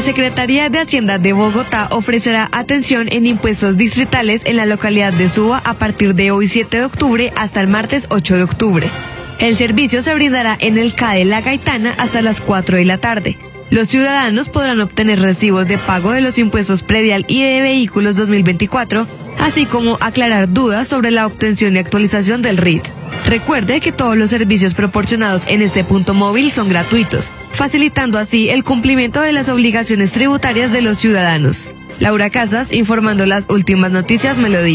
Secretaría de Hacienda de Bogotá ofrecerá atención en impuestos distritales en la localidad de Suba a partir de hoy 7 de octubre hasta el martes 8 de octubre. El servicio se brindará en el CADE La Gaitana hasta las 4 de la tarde. Los ciudadanos podrán obtener recibos de pago de los impuestos predial y de vehículos 2024, así como aclarar dudas sobre la obtención y actualización del RIT. Recuerde que todos los servicios proporcionados en este punto móvil son gratuitos, facilitando así el cumplimiento de las obligaciones tributarias de los ciudadanos. Laura Casas, informando las últimas noticias Melodía.